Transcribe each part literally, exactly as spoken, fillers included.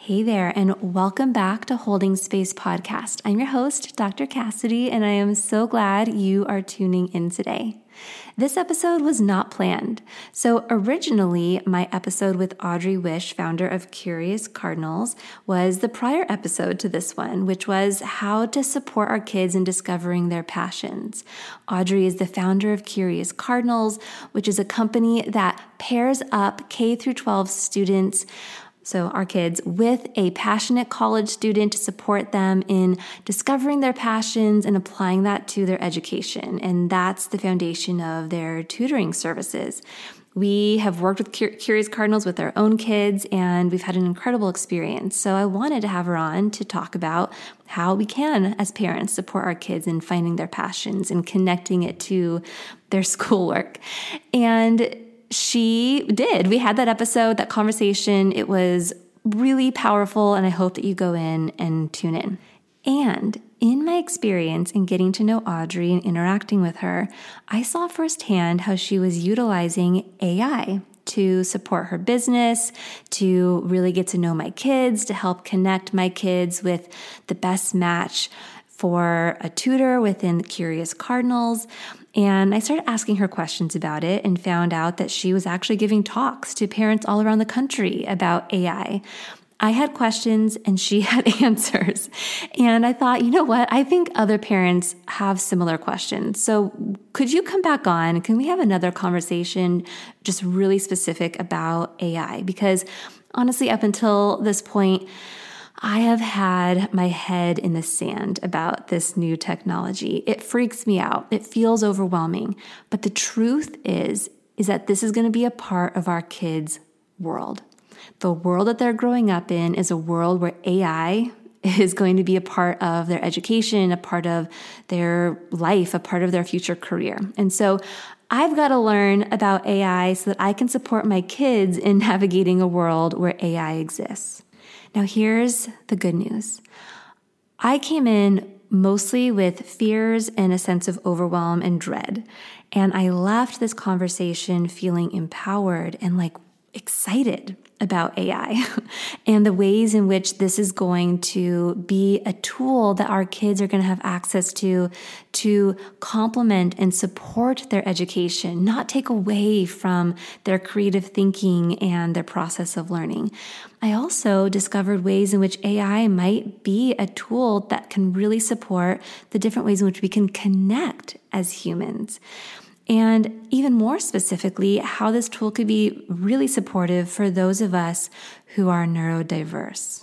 Hey there, and welcome back to Holding Space Podcast. I'm your host, Doctor Cassidy, and I am so glad you are tuning in today. This episode was not planned. So originally, my episode with Audrey Wish, founder of Curious Cardinals, was the prior episode to this one, which was how to support our kids in discovering their passions. Audrey is the founder of Curious Cardinals, which is a company that pairs up K through twelve students, so our kids, with a passionate college student to support them in discovering their passions and applying that to their education. And that's the foundation of their tutoring services. We have worked with Cur- Curious Cardinals with our own kids, and we've had an incredible experience. So I wanted to have her on to talk about how we can, as parents, support our kids in finding their passions and connecting it to their schoolwork. And she did. We had that episode, that conversation. It was really powerful, and I hope that you go in and tune in. And in my experience in getting to know Audrey and interacting with her, I saw firsthand how she was utilizing A I to support her business, to really get to know my kids, to help connect my kids with the best match for a tutor within Curious Cardinals. And I started asking her questions about it and found out that she was actually giving talks to parents all around the country about A I. I had questions and she had answers. And I thought, you know what? I think other parents have similar questions. So could you come back on? Can we have another conversation just really specific about A I? Because honestly, up until this point, I have had my head in the sand about this new technology. It freaks me out. It feels overwhelming. But the truth is, is that this is going to be a part of our kids' world. The world that they're growing up in is a world where A I is going to be a part of their education, a part of their life, a part of their future career. And so I've got to learn about A I so that I can support my kids in navigating a world where A I exists. Now, here's the good news. I came in mostly with fears and a sense of overwhelm and dread, and I left this conversation feeling empowered and like excited about A I and the ways in which this is going to be a tool that our kids are going to have access to to complement and support their education, not take away from their creative thinking and their process of learning. I also discovered ways in which A I might be a tool that can really support the different ways in which we can connect as humans. And even more specifically, how this tool could be really supportive for those of us who are neurodiverse.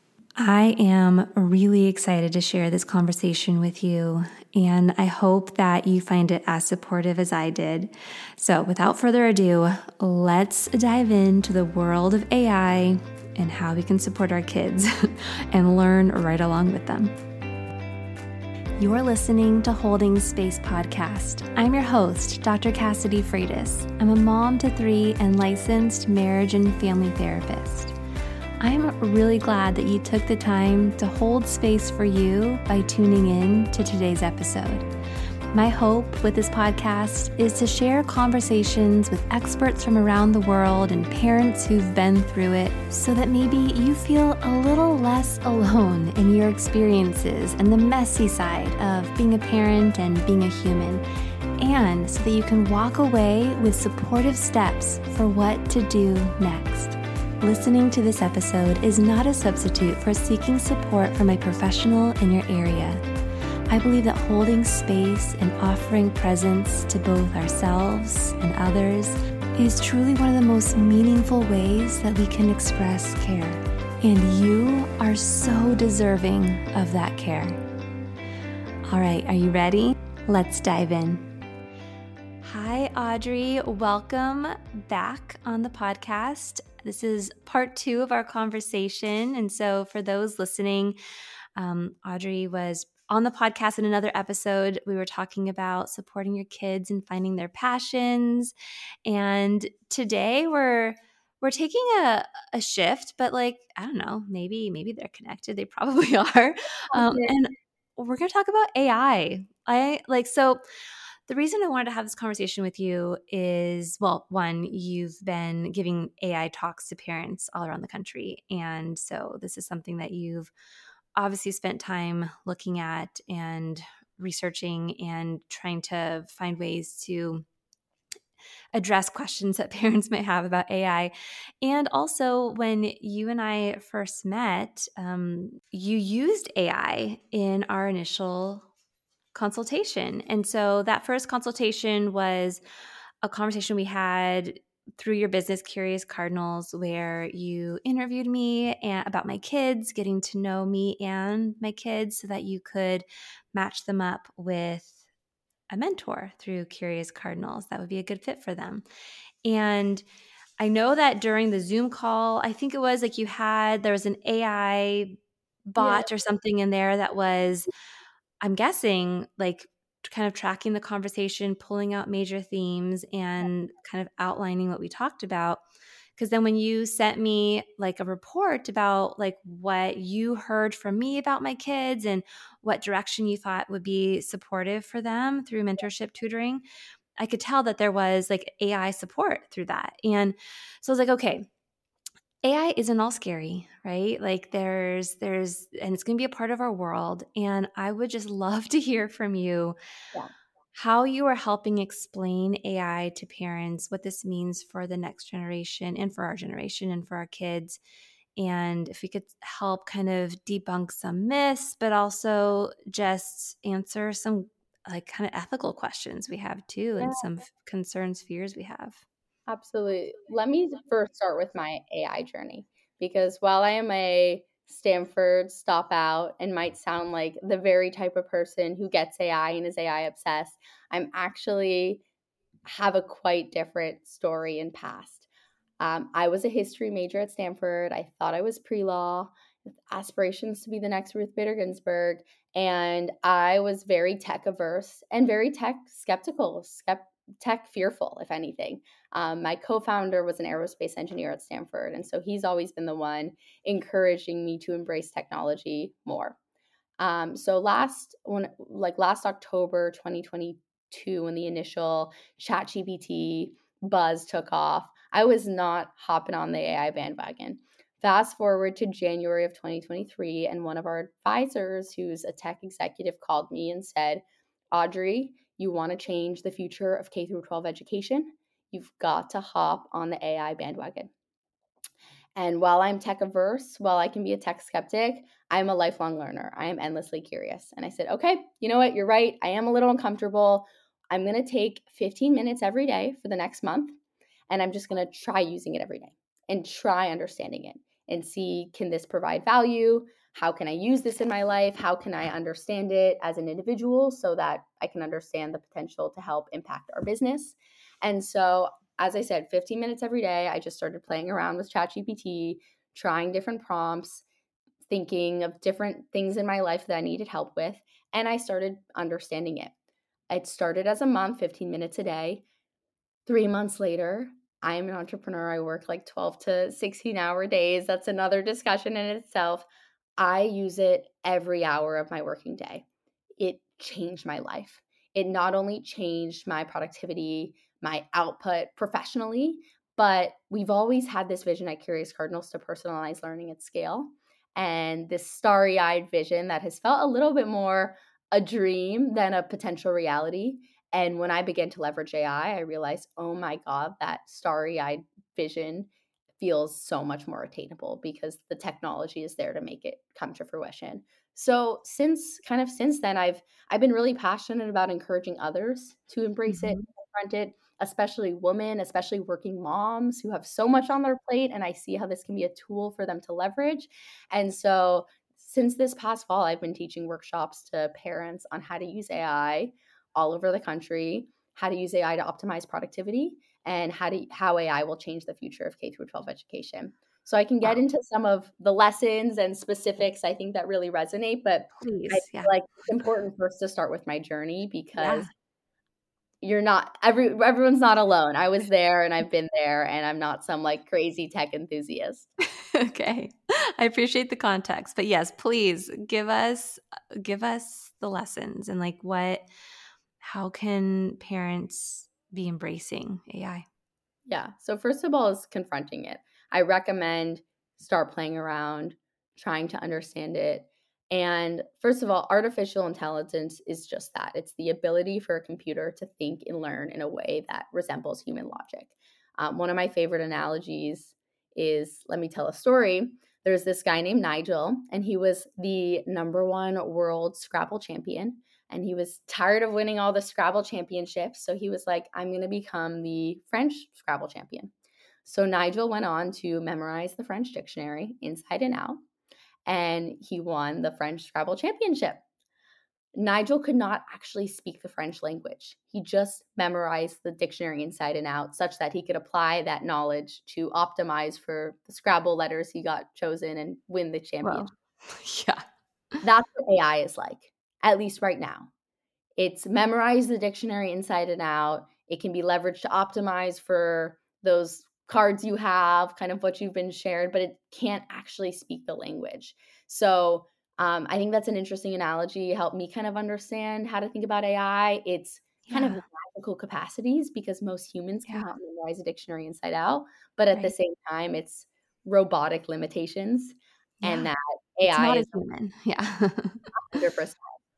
I am really excited to share this conversation with you, and I hope that you find it as supportive as I did. So without further ado, let's dive into the world of A I and how we can support our kids and learn right along with them. You're listening to Holding Space Podcast. I'm your host, Doctor Cassidy Freitas. I'm a mom to three and licensed marriage and family therapist. I'm really glad that you took the time to hold space for you by tuning in to today's episode. My hope with this podcast is to share conversations with experts from around the world and parents who've been through it so that maybe you feel a little less alone in your experiences and the messy side of being a parent and being a human, and so that you can walk away with supportive steps for what to do next. Listening to this episode is not a substitute for seeking support from a professional in your area. I believe that holding space and offering presence to both ourselves and others is truly one of the most meaningful ways that we can express care. And you are so deserving of that care. All right, are you ready? Let's dive in. Hi, Audrey. Welcome back on the podcast. This is part two of our conversation. And so for those listening, um, Audrey was on the podcast in another episode. We were talking about supporting your kids and finding their passions. And today we're we're taking a, a shift, but like, I don't know, maybe maybe they're connected. They probably are. Um, and we're going to talk about A I. I like so The reason I wanted to have this conversation with you is, well, one, you've been giving A I talks to parents all around the country. And so this is something that you've obviously spent time looking at and researching and trying to find ways to address questions that parents might have about A I. And also, when you and I first met, um, you used A I in our initial consultation. And so that first consultation was a conversation we had through your business, Curious Cardinals, where you interviewed me and, about my kids, getting to know me and my kids so that you could match them up with a mentor through Curious Cardinals that would be a good fit for them. And I know that during the Zoom call, I think it was like you had, there was an A I Yeah. bot or something in there that was, I'm guessing, like kind of tracking the conversation, pulling out major themes and kind of outlining what we talked about. Because then when you sent me like a report about like what you heard from me about my kids and what direction you thought would be supportive for them through mentorship tutoring, I could tell that there was like A I support through that. And so I was like, okay, A I isn't all scary, right? Like there's, there's, and it's going to be a part of our world. And I would just love to hear from you Yeah. how you are helping explain A I to parents, what this means for the next generation and for our generation and for our kids. And if we could help kind of debunk some myths, but also just answer some like kind of ethical questions we have too, Yeah, and some f- concerns, fears we have. absolutely. Let me first start with my A I journey because while I am a Stanford stop out and might sound like the very type of person who gets A I and is A I obsessed, I'm actually have a quite different story and past. Um, I was a history major at Stanford. I thought I was pre-law with aspirations to be the next Ruth Bader Ginsburg. And I was very tech averse and very tech skeptical, skept- tech fearful, if anything. Um, my co-founder was an aerospace engineer at Stanford. And so he's always been the one encouraging me to embrace technology more. Um, so last when like last October twenty twenty-two, when the initial ChatGPT buzz took off, I was not hopping on the A I bandwagon. Fast forward to January of twenty twenty-three, and one of our advisors, who's a tech executive, called me and said, Audrey, you want to change the future of K through twelve education? You've got to hop on the A I bandwagon. And while I'm tech averse, while I can be a tech skeptic, I'm a lifelong learner. I am endlessly curious. And I said, okay, you know what? You're right. I am a little uncomfortable. I'm going to take fifteen minutes every day for the next month. And I'm just going to try using it every day and try understanding it and see, can this provide value? How can I use this in my life? How can I understand it as an individual so that I can understand the potential to help impact our business? And so as I said, fifteen minutes every day, I just started playing around with ChatGPT, trying different prompts, thinking of different things in my life that I needed help with, and I started understanding it. It started as a month, fifteen minutes a day. Three months later, I am an entrepreneur. I work like twelve to sixteen hour days. That's another discussion in itself. I use it every hour of my working day. It changed my life. It not only changed my productivity, my output professionally, but we've always had this vision at Curious Cardinals to personalize learning at scale. And this starry eyed vision that has felt a little bit more a dream than a potential reality. And when I began to leverage A I, I I realized, oh my God, that starry eyed vision feels so much more attainable because the technology is there to make it come to fruition. So since kind of since then, I've I've been really passionate about encouraging others to embrace it, Mhm. confront it, especially women, especially working moms who have so much on their plate. And I see how this can be a tool for them to leverage. And so since this past fall, I've been teaching workshops to parents on how to use A I all over the country, how to use A I to optimize productivity, and how to how A I will change the future of K through twelve education. So I can Wow, get into some of the lessons and specifics I think that really resonate, but I please. feel Yeah. like it's important first to start with my journey Yeah. because you're not every everyone's not alone. I was there and I've been there and I'm not some like crazy tech enthusiast. Okay. I appreciate the context. But yes, please give us give us the lessons and like what how can parents be embracing A I? Yeah. So first of all is confronting it. I recommend start playing around, trying to understand it. And first of all, artificial intelligence is just that. It's the ability for a computer to think and learn in a way that resembles human logic. Um, one of my favorite analogies is, let me tell a story. There's this guy named Nigel, and he was the number one world Scrabble champion. And he was tired of winning all the Scrabble championships. So he was like, I'm going to become the French Scrabble champion. So Nigel went on to memorize the French dictionary inside and out, and he won the French Scrabble championship. Nigel could not actually speak the French language. He just memorized the dictionary inside and out such that he could apply that knowledge to optimize for the Scrabble letters he got chosen and win the championship. Well, yeah. That's what A I is like, at least right now. It's memorized the dictionary inside and out. It can be leveraged to optimize for those cards you have, kind of what you've been shared, but it can't actually speak the language. So um, I think that's an interesting analogy. It helped me kind of understand how to think about A I. It's kind of Yeah. magical capacities because most humans Yeah. cannot memorize a dictionary inside out, but at the Right. same time, it's robotic limitations, and Yeah. that It's A I not a is human. Yeah. one hundred percent.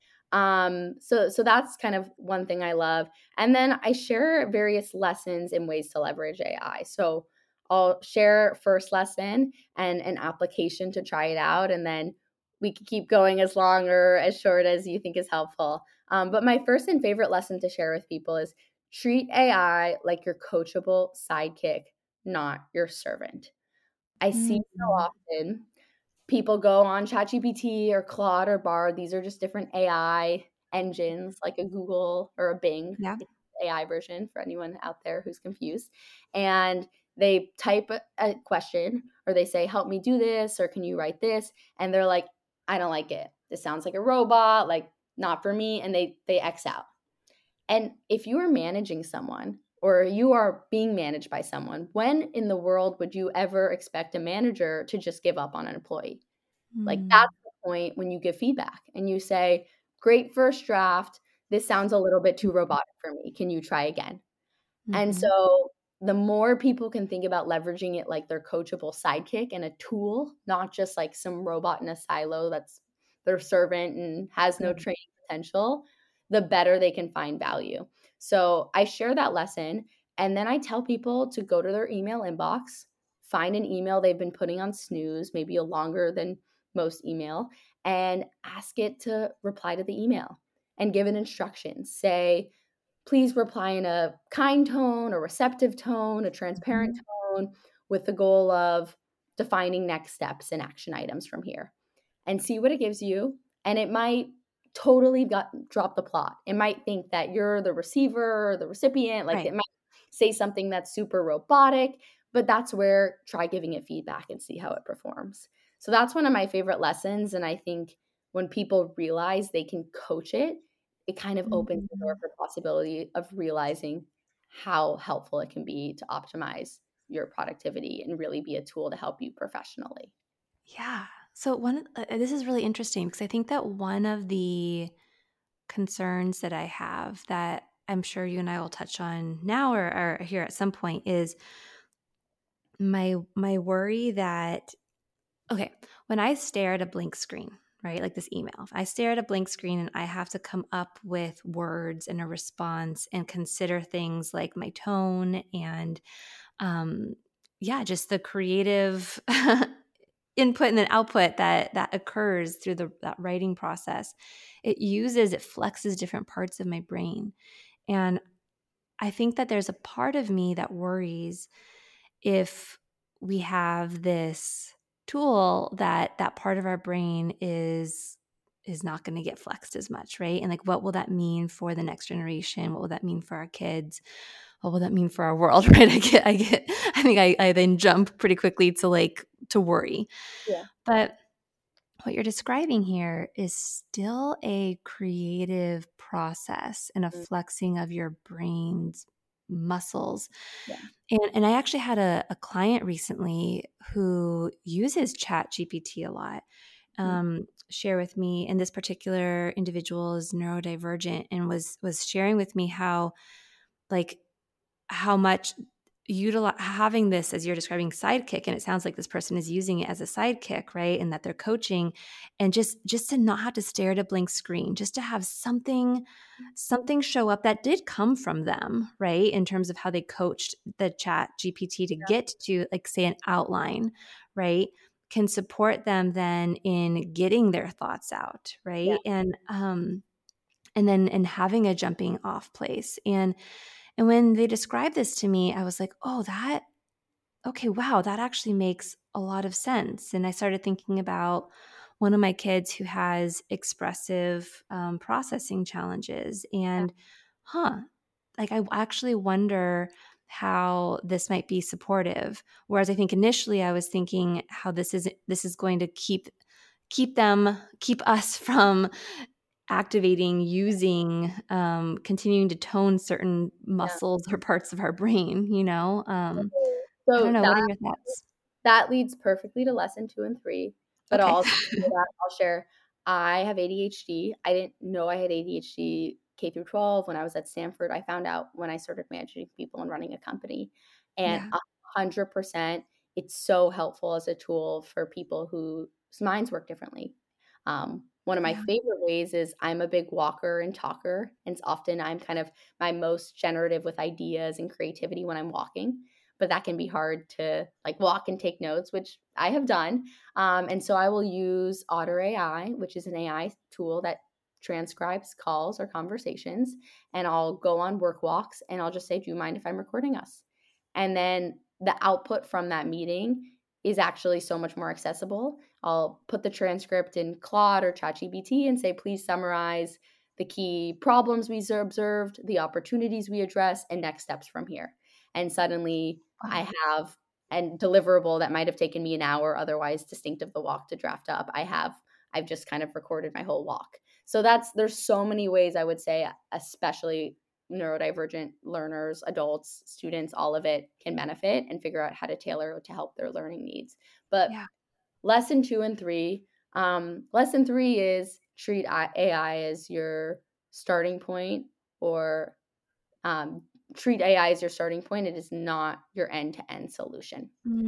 Um, so so that's kind of one thing I love. And then I share various lessons and ways to leverage A I. So I'll share first lesson and an application to try it out, and then we can keep going as long or as short as you think is helpful. Um, but my first and favorite lesson to share with people is treat A I like your coachable sidekick, not your servant. I see so Mhm. often people go on ChatGPT or Claude or Bard. These are just different A I engines like a Google or a Bing Yeah. A I version for anyone out there who's confused. And they type a, a question or they say, help me do this, or can you write this? And they're like, I don't like it. This sounds like a robot, like not for me. And they they X out. And if you are managing someone or you are being managed by someone, when in the world would you ever expect a manager to just give up on an employee? Like, Mm. that's the point when you give feedback and you say, great first draft. This sounds a little bit too robotic for me. Can you try again? And Mhm. so the more people can think about leveraging it like their coachable sidekick and a tool, not just like some robot in a silo that's their servant and has no Yeah. training potential, the better they can find value. So I share that lesson, and then I tell people to go to their email inbox, find an email they've been putting on snooze, maybe a longer than most email, and ask it to reply to the email and give an instruction. Say, please reply in a kind tone, a receptive tone, a transparent Mhm. tone, with the goal of defining next steps and action items from here, and see what it gives you. And it might totally got, drop the plot. It might think that you're the receiver or the recipient. Like, Right. it might say something that's super robotic, but that's where try giving it feedback and see how it performs. So that's one of my favorite lessons. And I think when people realize they can coach it, it kind of opens the door Mhm. for possibility of realizing how helpful it can be to optimize your productivity and really be a tool to help you professionally. Yeah. So one, uh, this is really interesting because I think that one of the concerns that I have that I'm sure you and I will touch on now or, or here at some point is my my worry that okay, when I stare at a blank screen, right, like this email, if I stare at a blank screen and I have to come up with words and a response and consider things like my tone and um, yeah, just the creative input and then output that that occurs through the that writing process. It uses it flexes different parts of my brain, and I think that there's a part of me that worries if we have this tool that that part of our brain is is not going to get flexed as much, right? And like, what will that mean for the next generation? What will that mean for our kids? What will that mean for our world? Right? I get, I get, I think I, I then jump pretty quickly to like to worry. Yeah. But what you're describing here is still a creative process and a Mm, flexing of your brain's muscles. yeah. And, and I actually had a, a client recently who uses Chat G P T a lot. um, share with me, and this particular individual is neurodivergent, and was was sharing with me how like how much utilize having this, as you're describing, sidekick, and it sounds like this person is using it as a sidekick, right? And that they're coaching, and just just to not have to stare at a blank screen, just to have something something show up that did come from them, right? In terms of how they coached the Chat G P T to get to, like, say, an outline, right? Can support them then in getting their thoughts out, right? Yeah. And um and then and having a jumping off place. And and when they described this to me, I was like, oh, that, okay, wow, that actually makes a lot of sense. And I started thinking about one of my kids who has expressive um, processing challenges. And, huh, like I actually wonder how this might be supportive. Whereas I think initially I was thinking how this is this is going to keep keep them keep us from activating, using, um, continuing to tone certain Yeah. muscles or parts of our brain, you know? Um, I don't So know. What are that your thoughts? that leads perfectly to lesson two and three. But Okay. also that I'll share, I have A D H D. I didn't know I had A D H D K through twelve. When I was at Stanford, I found out when I started managing people and running a company. And Yeah. a hundred percent, it's so helpful as a tool for people whose minds work differently. Um, one of my Yeah. favorite ways is I'm a big walker and talker, and it's often I'm kind of my most generative with ideas and creativity when I'm walking. But that can be hard to like walk and take notes, which I have done. Um, and so I will use Otter A I, which is an A I tool that transcribes calls or conversations. And I'll go on work walks and I'll just say, do you mind if I'm recording us? And then the output from that meeting is actually so much more accessible. I'll put the transcript in Claude or ChatGPT and say, please summarize the key problems we observed, the opportunities we address, and next steps from here. And suddenly I have a deliverable that might have taken me an hour otherwise distinct of the walk to draft up. I have, I've just kind of recorded my whole walk. So that's, there's so many ways I would say, especially neurodivergent learners, adults, students, all of it can benefit and figure out how to tailor to help their learning needs. But Yeah. lesson two and three, um, lesson three is treat A I as your starting point, or um, treat A I as your starting point. It is not your end-to-end solution.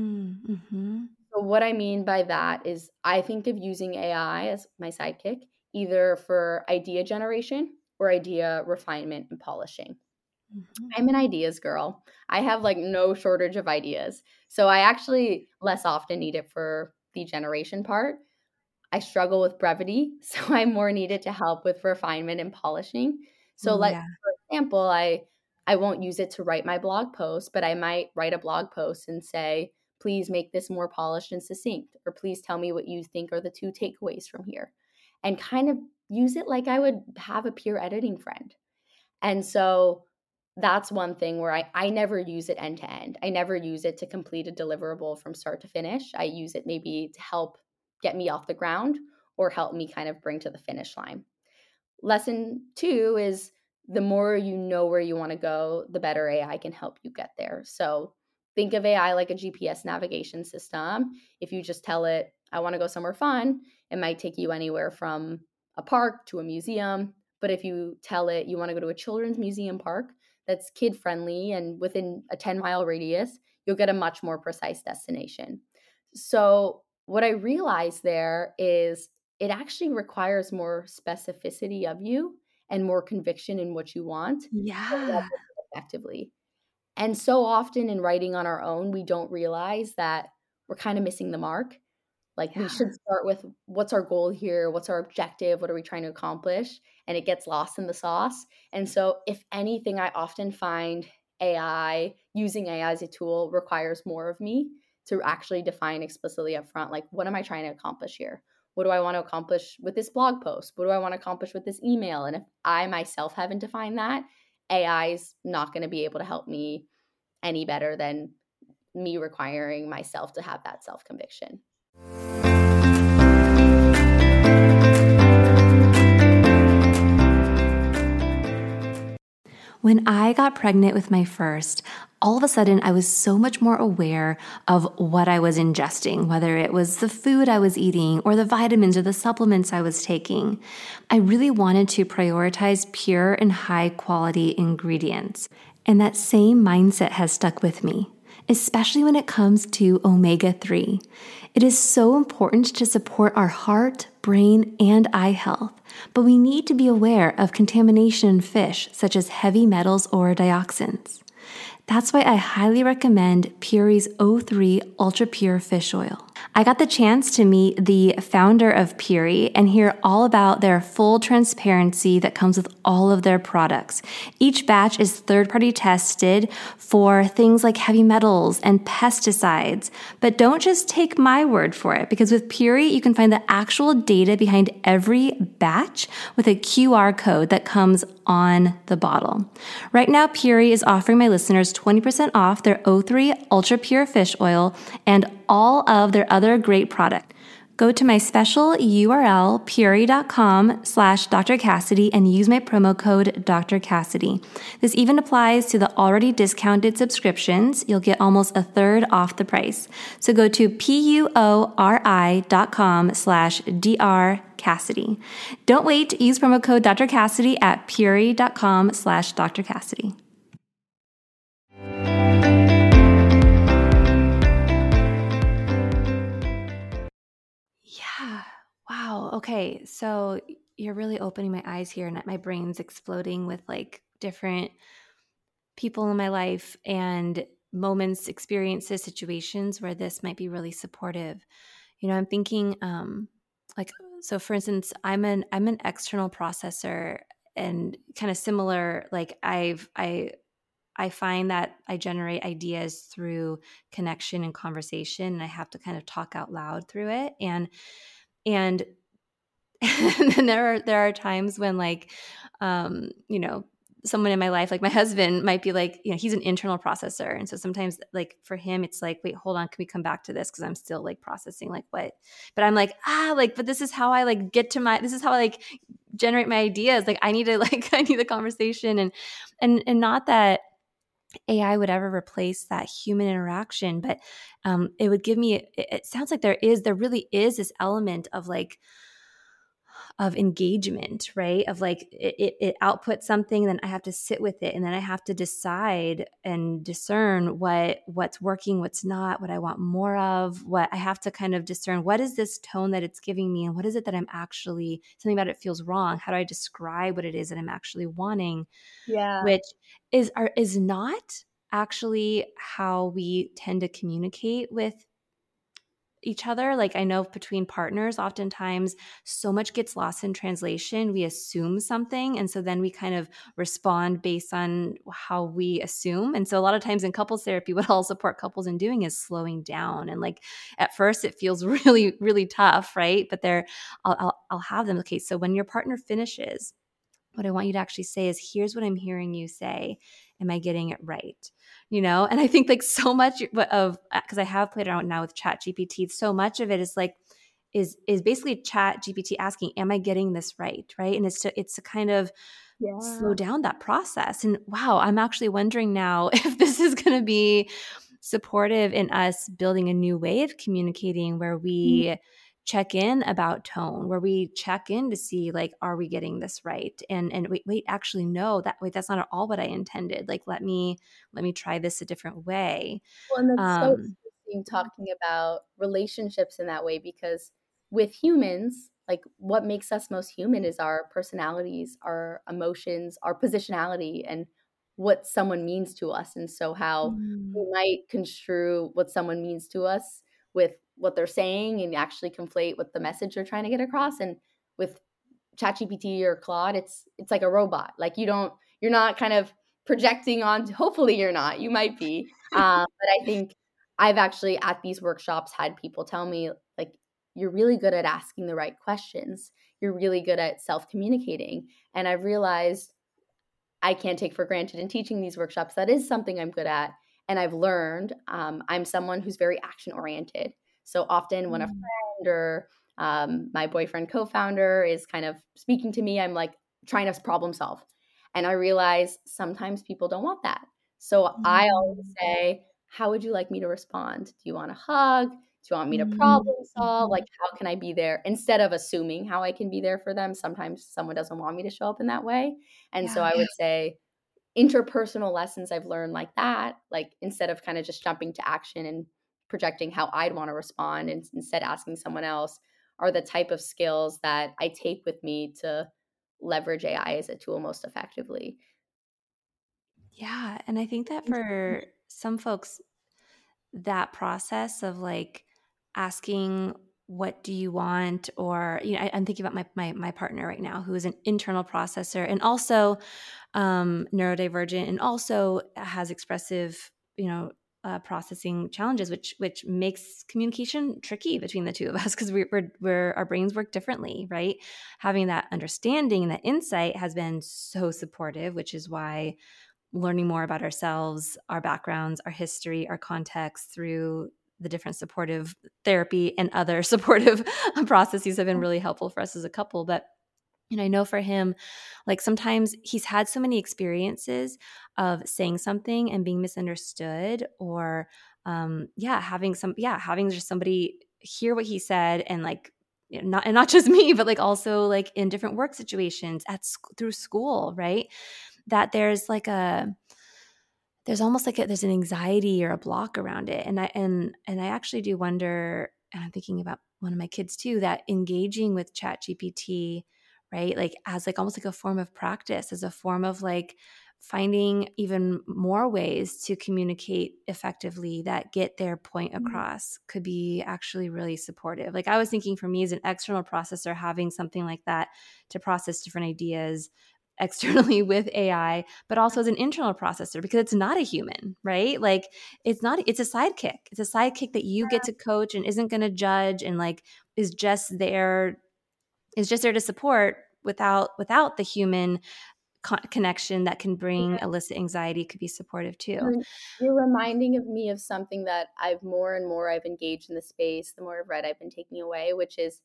Mm-hmm. So what I mean by that is I think of using A I as my sidekick, either for idea generation or idea refinement and polishing. Mm-hmm. I'm an ideas girl. I have like no shortage of ideas. So I actually less often need it for the generation part. I struggle with brevity, so I more need it to help with refinement and polishing. So Ooh, like, yeah. for example, I I won't use it to write my blog post, but I might write a blog post and say, please make this more polished and succinct, or please tell me what you think are the two takeaways from here. And kind of use it like I would have a peer editing friend. And so that's one thing where I, I never use it end to end. I never use it to complete a deliverable from start to finish. I use it maybe to help get me off the ground or help me kind of bring to the finish line. Lesson two is the more you know where you want to go, the better A I can help you get there. So think of A I like a G P S navigation system. If you just tell it, I want to go somewhere fun, it might take you anywhere from a park to a museum. But if you tell it you want to go to a children's museum park that's kid friendly and within a ten mile radius, you'll get a much more precise destination. So what I realized there is it actually requires more specificity of you and more conviction in what you want to Yeah. leverage it effectively. And so often in writing on our own, we don't realize that we're kind of missing the mark. Like Yeah. we should start with what's our goal here? What's our objective? What are we trying to accomplish? And it gets lost in the sauce. And so if anything, I often find A I, using A I as a tool requires more of me to actually define explicitly up front, like, what am I trying to accomplish here? What do I want to accomplish with this blog post? What do I want to accomplish with this email? And if I myself haven't defined that, A I is not going to be able to help me any better than me requiring myself to have that self-conviction. When I got pregnant with my first, all of a sudden I was so much more aware of what I was ingesting, whether it was the food I was eating or the vitamins or the supplements I was taking. I really wanted to prioritize pure and high quality ingredients. And that same mindset has stuck with me, especially when it comes to omega three. It is so important to support our heart, brain, and eye health, but we need to be aware of contamination in fish, such as heavy metals or dioxins. That's why I highly recommend Puree's O three Ultra Pure Fish Oil. I got the chance to meet the founder of Puree and hear all about their full transparency that comes with all of their products. Each batch is third-party tested for things like heavy metals and pesticides. But don't just take my word for it, because with Puree, you can find the actual data behind every batch with a Q R code that comes on the bottle. Right now, Puree is offering my listeners twenty percent off their O three Ultra Pure Fish Oil and all of their other great products. Go to my special U R L, puree.com slash Dr. Cassidy, and use my promo code Doctor Cassidy. This even applies to the already discounted subscriptions. You'll get almost a third off the price. So go to P-U-O-R-I dot com slash D-R Cassidy. Don't wait. Use promo code Doctor Cassidy at puree.com slash Dr. Cassidy. Yeah. Wow. Okay. So you're really opening my eyes here, and my brain's exploding with like different people in my life and moments, experiences, situations where this might be really supportive. You know, I'm thinking, um, like, so for instance, I'm an I'm an external processor, and kind of similar. Like I've I I find that I generate ideas through connection and conversation, and I have to kind of talk out loud through it. And and and then there are there are times when, like, um, you know, someone in my life, like my husband, might be like, you know, he's an internal processor, and so sometimes, like for him, it's like, wait, hold on, can we come back to this? Because I'm still like processing, like what? But I'm like, ah, like, but this is how I like get to my, this is how I like generate my ideas. Like I need to like I need the conversation, and and and not that A I would ever replace that human interaction, but um, it would give me, it, it sounds like there is, there really is this element of like, of engagement, right? Of like, it, it, it outputs something, then I have to sit with it, and then I have to decide and discern what, what's working, what's not, what I want more of, what I have to kind of discern, what is this tone that it's giving me, and what is it that I'm actually, something about it feels wrong. How do I describe what it is that I'm actually wanting? Yeah. Which is are, is not actually how we tend to communicate with each other. Like I know between partners, oftentimes so much gets lost in translation. We assume something, and so then we kind of respond based on how we assume. And so a lot of times in couples therapy, what I'll support couples in doing is slowing down. And like at first it feels really, really tough, right? But they're, I'll, I'll, I'll have them, okay, so when your partner finishes, what I want you to actually say is, here's what I'm hearing you say. Am I getting it right? You know? And I think like so much of, because I have played around now with Chat G P T, so much of it is like, is is basically Chat G P T asking, am I getting this right? Right. And it's to, it's to kind of Yeah. slow down that process. And wow, I'm actually wondering now if this is going to be supportive in us building a new way of communicating, where we check in about tone, where we check in to see, like, are we getting this right? And and wait, wait, actually, no, that wait, that's not at all what I intended. Like, let me let me try this a different way. Well, and that's so Um, interesting talking about relationships in that way, because with humans, like what makes us most human is our personalities, our emotions, our positionality, and what someone means to us. And so how we mm, might construe what someone means to us with what they're saying and actually conflate what the message they're trying to get across. And with ChatGPT or Claude, it's it's like a robot. Like you don't, you're not kind of projecting on. Hopefully, you're not. You might be, um, but I think I've actually at these workshops had people tell me, like, you're really good at asking the right questions. You're really good at self communicating, and I've realized I can't take for granted in teaching these workshops. That is something I'm good at, and I've learned. Um, I'm someone who's very action oriented. So often, when a mm, friend or um, my boyfriend co-founder is kind of speaking to me, I'm like trying to problem solve. And I realize sometimes people don't want that. So I always Mm. say, how would you like me to respond? Do you want a hug? Do you want me to Mm. problem solve? Like, how can I be there? Instead of assuming how I can be there for them, sometimes someone doesn't want me to show up in that way. And so Yeah. I would say interpersonal lessons I've learned like that, like instead of kind of just jumping to action and projecting how I'd want to respond and instead asking someone else, are the type of skills that I take with me to leverage A I as a tool most effectively. Yeah. And I think that for some folks, that process of like asking, what do you want? Or, you know, I, I'm thinking about my, my, my partner right now, who is an internal processor and also um, neurodivergent and also has expressive, you know, uh, processing challenges, which which makes communication tricky between the two of us because we, we're we're our brains work differently, right? Having that understanding and that insight has been so supportive, which is why learning more about ourselves, our backgrounds, our history, our context through the different supportive therapy and other supportive processes have been really helpful for us as a couple. But and I know for him, like sometimes he's had so many experiences of saying something and being misunderstood, or um, yeah, having some, yeah, having just somebody hear what he said and like, you know, not and not just me, but like also like in different work situations at sc- through school, right? That there's like a there's almost like a, there's an anxiety or a block around it, and I and and I actually do wonder, and I'm thinking about one of my kids too, that engaging with Chat G P T, right, like as like almost like a form of practice, as a form of like finding even more ways to communicate effectively that get their point across could be actually really supportive. Like I was thinking for me as an external processor, having something like that to process different ideas externally with A I, but also as an internal processor because it's not a human, right? Like it's not, it's a sidekick. It's a sidekick that you get to coach and isn't going to judge and like is just there, is just there to support without, without the human co- connection that can bring illicit anxiety could be supportive too. You're you're reminding of me of something that I've more and more I've engaged in the space, the more I've read, I've been taking away, which is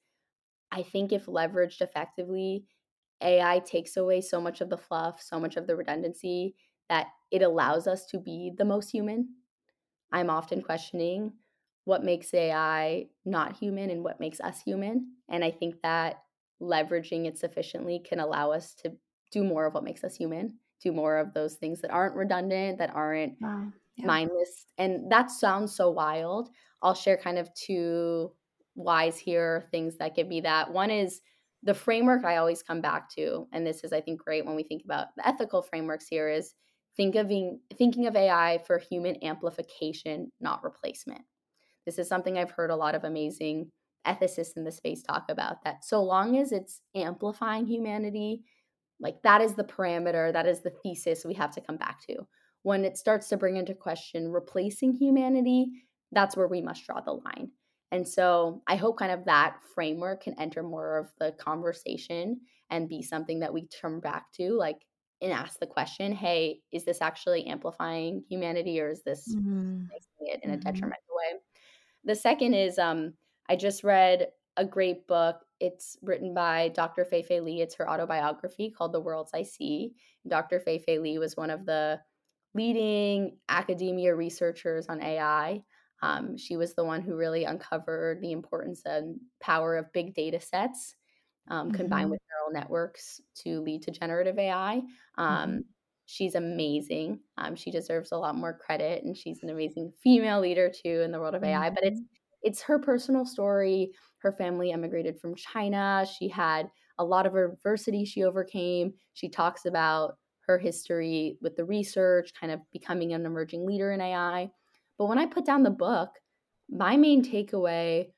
I think if leveraged effectively, A I takes away so much of the fluff, so much of the redundancy that it allows us to be the most human. I'm often questioning what makes A I not human and what makes us human. And I think that leveraging it sufficiently can allow us to do more of what makes us human, do more of those things that aren't redundant, that aren't Wow. Yeah. mindless. And that sounds so wild. I'll share kind of two whys here, things that give me that. One is the framework I always come back to, and this is, I think, great when we think about the ethical frameworks here, is think of being, thinking of A I for human amplification, not replacement. This is something I've heard a lot of amazing ethicists in the space talk about, that so long as it's amplifying humanity, like that is the parameter, that is the thesis we have to come back to. When it starts to bring into question replacing humanity, that's where we must draw the line. And so I hope kind of that framework can enter more of the conversation and be something that we turn back to, like, and ask the question, hey, is this actually amplifying humanity or is this Mm-hmm. making it in a Mm-hmm. detrimental way? The second is um, I just read a great book. It's written by Doctor Fei-Fei Li. It's her autobiography called The Worlds I See. Doctor Fei-Fei Li was one of the leading academia researchers on A I. Um, she was the one who really uncovered the importance and power of big data sets um, combined Mm-hmm. with neural networks to lead to generative A I. Mm-hmm. Um, she's amazing. Um, she deserves a lot more credit, and she's an amazing female leader too in the world of A I. But it's Mm-hmm. it's her personal story. Her family emigrated from China. She had a lot of adversity she overcame. She talks about her history with the research, kind of becoming an emerging leader in A I. But when I put down the book, my main takeaway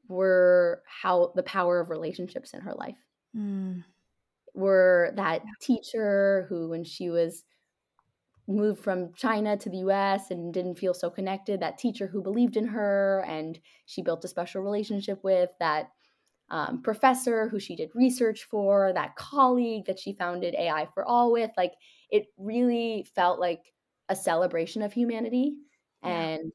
were how the power of relationships in her life. Mm. Were that teacher who, when she was moved from China to the U S and didn't feel so connected, that teacher who believed in her and she built a special relationship with, that um, professor who she did research for, that colleague that she founded A I for All with. Like, it really felt like a celebration of humanity Yeah. and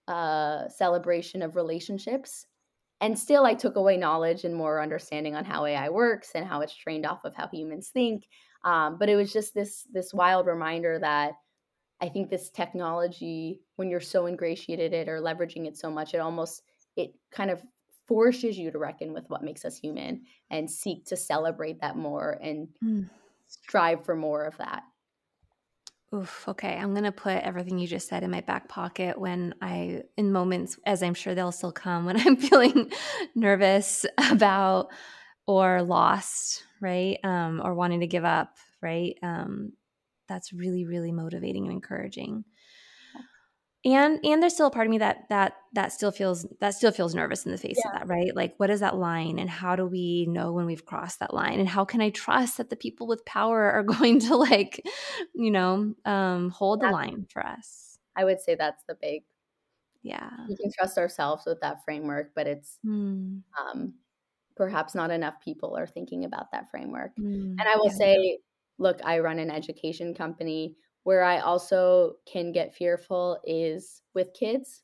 a celebration of relationships. And still, I took away knowledge and more understanding on how A I works and how it's trained off of how humans think. Um, but it was just this this wild reminder that I think this technology, when you're so ingratiated it or leveraging it so much, it almost it kind of forces you to reckon with what makes us human and seek to celebrate that more and Mm. strive for more of that. Oof, okay. I'm going to put everything you just said in my back pocket when I, in moments, as I'm sure they'll still come, when I'm feeling nervous about or lost, right? Um, or wanting to give up, right? Um, that's really, really motivating and encouraging. And and there's still a part of me that that that still feels that still feels nervous in the face of Yeah. that, right? Like, what is that line, and how do we know when we've crossed that line, and how can I trust that the people with power are going to, like, you know, um, hold the That's, line for us? I would say that's the big. Yeah. We can trust ourselves with that framework, but it's Mm, um, perhaps not enough people are thinking about that framework. mm, And I will yeah. say, look, I run an education company. Where I also can get fearful is with kids.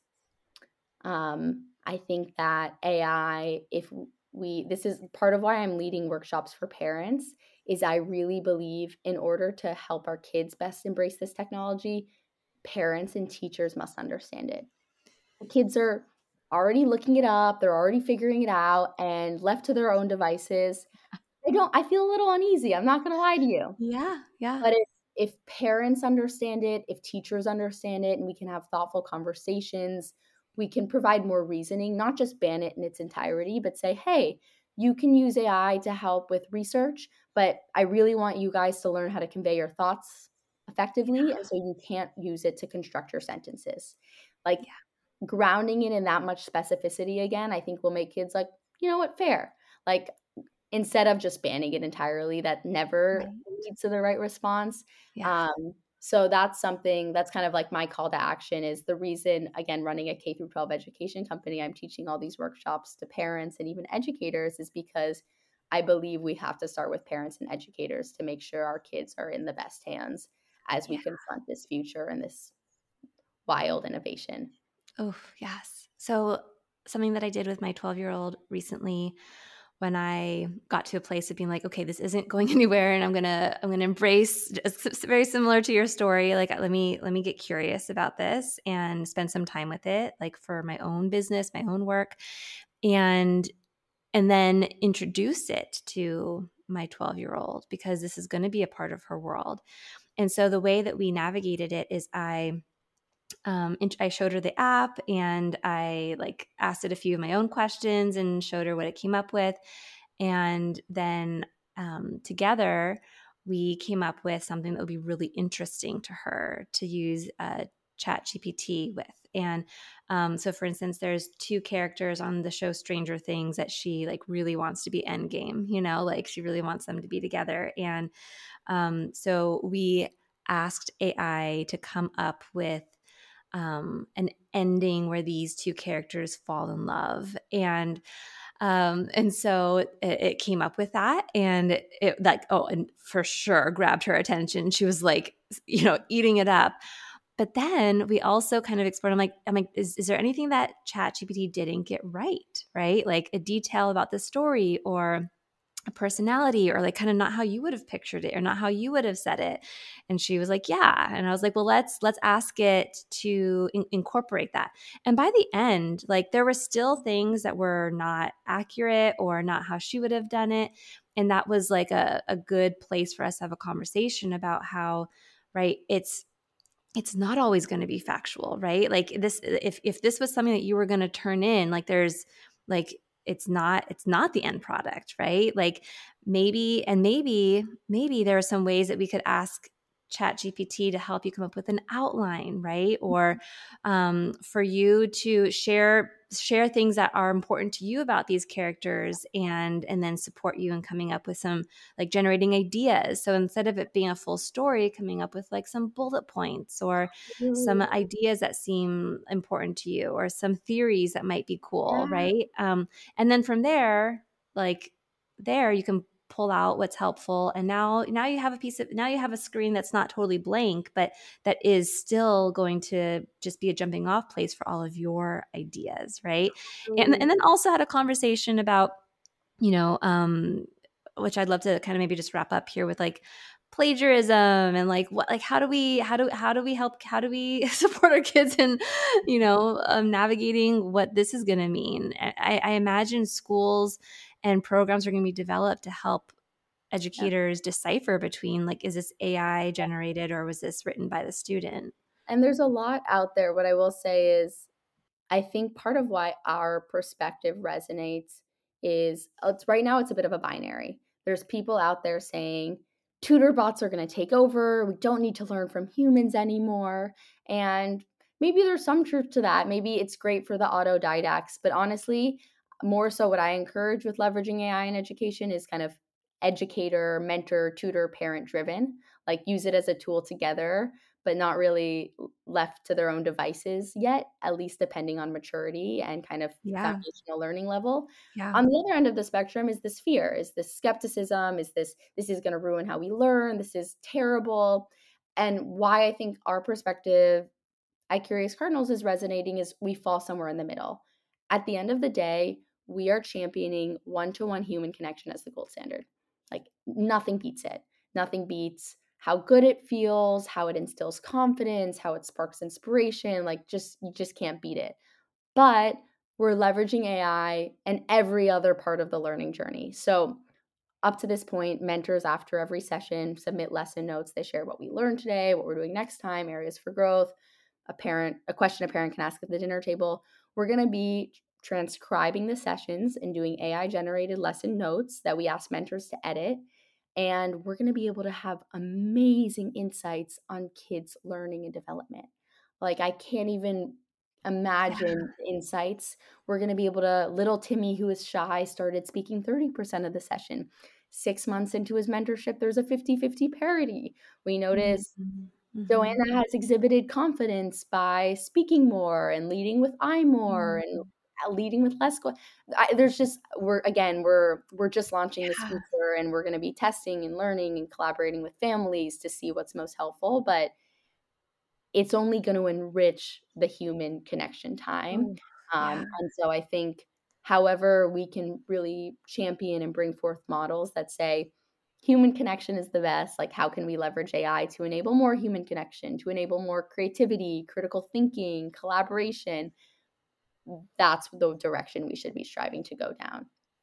Um, I think that A I, if we, this is part of why I'm leading workshops for parents, is I really believe in order to help our kids best embrace this technology, parents and teachers must understand it. The kids are already looking it up, they're already figuring it out, and left to their own devices, I don't I feel a little uneasy, I'm not gonna lie to you. Yeah, yeah. But if if parents understand it, if teachers understand it, and we can have thoughtful conversations, we can provide more reasoning, not just ban it in its entirety, but say, "Hey, you can use A I to help with research, but I really want you guys to learn how to convey your thoughts effectively, and so you can't use it to construct your sentences." Like, Yeah. grounding it in that much specificity again, I think will make kids like, "You know what? Fair." Like, instead of just banning it entirely, that never Right. leads to the right response. Yeah. Um, so that's something that's kind of like my call to action is the reason, again, running a K through twelve education company, I'm teaching all these workshops to parents and even educators is because I believe we have to start with parents and educators to make sure our kids are in the best hands as we Yeah. confront this future and this wild innovation. Oh, yes. So something that I did with my twelve-year-old recently when I got to a place of being like, okay, this isn't going anywhere and I'm going to I'm going to embrace, it's very similar to your story, like let me let me get curious about this and spend some time with it, like for my own business, my own work, and and then introduce it to my twelve-year-old because this is going to be a part of her world. And so the way that we navigated it is I um, and I showed her the app and I like asked it a few of my own questions and showed her what it came up with. And then um, together we came up with something that would be really interesting to her to use uh, Chat G P T with. And um, so, for instance, there's two characters on the show Stranger Things that she like really wants to be endgame, you know, like she really wants them to be together. And um, so we asked A I to come up with um, an ending where these two characters fall in love. And um, and so it, it came up with that, and it, it like oh, and for sure grabbed her attention. She was like, you know, eating it up. But then we also kind of explored. I'm like, I'm like, is, is there anything that ChatGPT didn't get right? Right, like a detail about the story or a personality or like kind of not how you would have pictured it or not how you would have said it. And she was like, yeah. And I was like, well, let's let's ask it to in- incorporate that. And by the end, like there were still things that were not accurate or not how she would have done it. And that was like a, a good place for us to have a conversation about how, right, it's it's not always going to be factual, right? Like this, if if this was something that you were going to turn in, like there's like it's not it's not the end product, right? Like maybe and maybe maybe there are some ways that we could ask Chat G P T to help you come up with an outline, right? Or um, for you to share share things that are important to you about these characters and and then support you in coming up with some like generating ideas. So instead of it being a full story, coming up with like some bullet points or some Ooh, ideas that seem important to you or some theories that might be cool, yeah. right? Um, and then from there, like there you can pull out what's helpful, and now now you have a piece of now you have a screen that's not totally blank but that is still going to just be a jumping off place for all of your ideas, right? and Ooh, and then also had a conversation about, you know um which I'd love to kind of maybe just wrap up here with, like plagiarism and like what, like how do we, how do, how do we help, how do we support our kids in, you know, um, navigating what this is going to mean? I, I imagine schools and programs are going to be developed to help educators decipher between like, is this A I generated or was this written by the student? And there's a lot out there. What I will say is, I think part of why our perspective resonates is it's right now it's a bit of a binary. There's people out there saying tutor bots are going to take over. We don't need to learn from humans anymore. And maybe there's some truth to that. Maybe it's great for the autodidacts. But honestly, more so what I encourage with leveraging A I in education is kind of educator, mentor, tutor, parent driven. Like use it as a tool together, but not really left to their own devices yet, at least depending on maturity and kind of Yeah. foundational learning level. Yeah. On the other end of the spectrum is this fear, is this skepticism, is this, this is going to ruin how we learn, this is terrible. And why I think our perspective at Curious Cardinals is resonating is we fall somewhere in the middle. At the end of the day, we are championing one-to-one human connection as the gold standard. Like nothing beats it. Nothing beats how good it feels, how it instills confidence, how it sparks inspiration. Like just, you just can't beat it. But we're leveraging A I and every other part of the learning journey. So up to this point, mentors after every session submit lesson notes. They share what we learned today, what we're doing next time, areas for growth, a parent, a question a parent can ask at the dinner table. We're going to be transcribing the sessions and doing A I generated lesson notes that we ask mentors to edit. And we're going to be able to have amazing insights on kids' learning and development. Like I can't even imagine yeah. insights. We're going to be able to, little Timmy, who is shy, started speaking thirty percent of the session. Six months into his mentorship, there's a fifty-fifty parity. We notice mm-hmm. Joanna has exhibited confidence by speaking more and leading with I more mm-hmm. and leading with less. I, there's just, we're, again, we're, we're just launching yeah. this feature and we're going to be testing and learning and collaborating with families to see what's most helpful, but it's only going to enrich the human connection time. Oh, um, yeah. And so I think however we can really champion and bring forth models that say human connection is the best, like how can we leverage A I to enable more human connection, to enable more creativity, critical thinking, collaboration, that's the direction we should be striving to go down.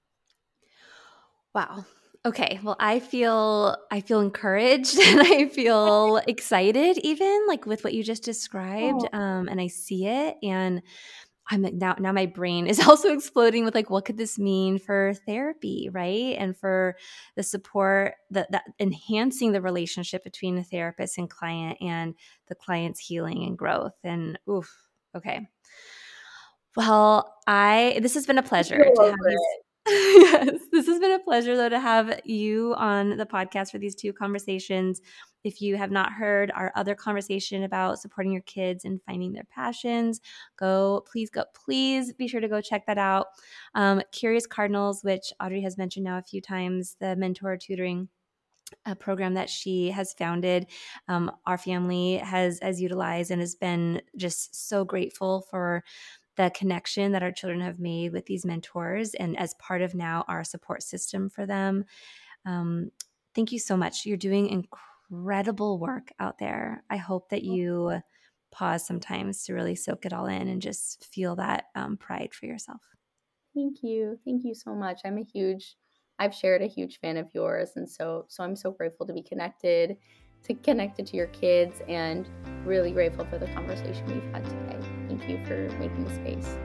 Wow. Okay. Well, I feel, I feel encouraged and I feel excited even like with what you just described. Oh. Um, and I see it and I'm now, now my brain is also exploding with like, what could this mean for therapy? Right. And for the support that, that enhancing the relationship between the therapist and client and the client's healing and growth. And oof. Okay. Well, I, this has been a pleasure to have these. Yes, this has been a pleasure though to have you on the podcast for these two conversations. If you have not heard our other conversation about supporting your kids and finding their passions, go, please go, please be sure to go check that out. Um, Curious Cardinals, which Audrey has mentioned now a few times, the mentor tutoring a program that she has founded, um, our family has, has utilized and has been just so grateful for the connection that our children have made with these mentors and as part of now our support system for them. Um, thank you so much. You're doing incredible work out there. I hope that you pause sometimes to really soak it all in and just feel that um, pride for yourself. Thank you. Thank you so much. I'm a huge, I've shared a huge fan of yours. And so, so I'm so grateful to be connected, to connected to your kids and really grateful for the conversation we've had today. Thank you for making the space.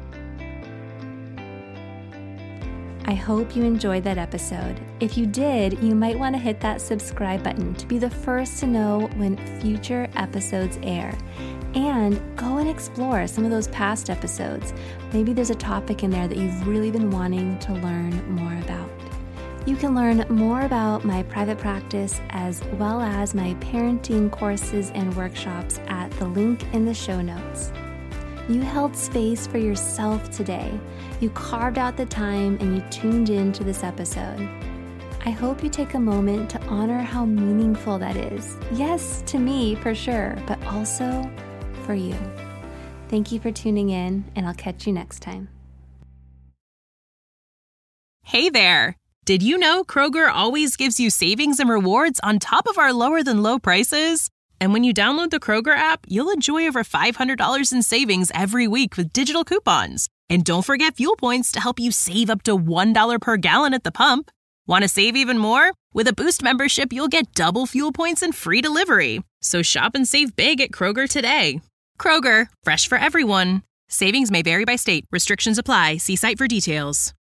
I hope you enjoyed that episode. If you did, you might want to hit that subscribe button to be the first to know when future episodes air. And go and explore some of those past episodes. Maybe there's a topic in there that you've really been wanting to learn more about. You can learn more about my private practice as well as my parenting courses and workshops at the link in the show notes. You held space for yourself today. You carved out the time and you tuned in to this episode. I hope you take a moment to honor how meaningful that is. Yes, to me for sure, but also for you. Thank you for tuning in, and I'll catch you next time. Hey there. Did you know Kroger always gives you savings and rewards on top of our lower than low prices? And when you download the Kroger app, you'll enjoy over five hundred dollars in savings every week with digital coupons. And don't forget fuel points to help you save up to one dollar per gallon at the pump. Want to save even more? With a Boost membership, you'll get double fuel points and free delivery. So shop and save big at Kroger today. Kroger, fresh for everyone. Savings may vary by state. Restrictions apply. See site for details.